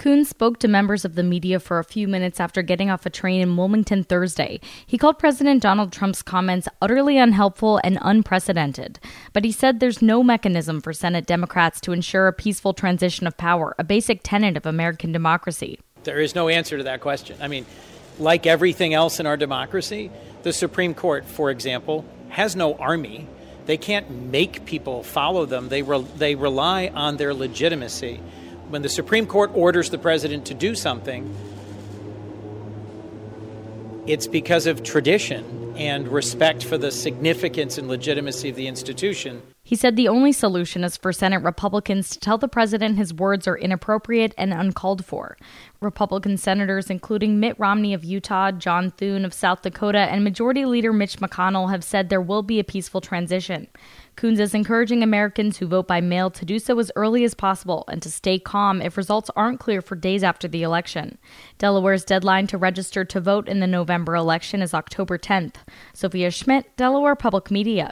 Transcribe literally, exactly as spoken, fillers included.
Coons spoke to members of the media for a few minutes after getting off a train in Wilmington Thursday. He called President Donald Trump's comments utterly unhelpful and unprecedented. But he said there's no mechanism for Senate Democrats to ensure a peaceful transition of power, a basic tenet of American democracy. There is no answer to that question. I mean, like everything else in our democracy, the Supreme Court, for example, has no army. They can't make people follow them. They re- they rely on their legitimacy. When the Supreme Court orders the president to do something, it's because of tradition and respect for the significance and legitimacy of the institution. He said the only solution is for Senate Republicans to tell the president his words are inappropriate and uncalled for. Republican senators, including Mitt Romney of Utah, John Thune of South Dakota, and Majority Leader Mitch McConnell have said there will be a peaceful transition. Coons is encouraging Americans who vote by mail to do so as early as possible and to stay calm if results aren't clear for days after the election. Delaware's deadline to register to vote in the November election is October tenth. Sophia Schmidt, Delaware Public Media.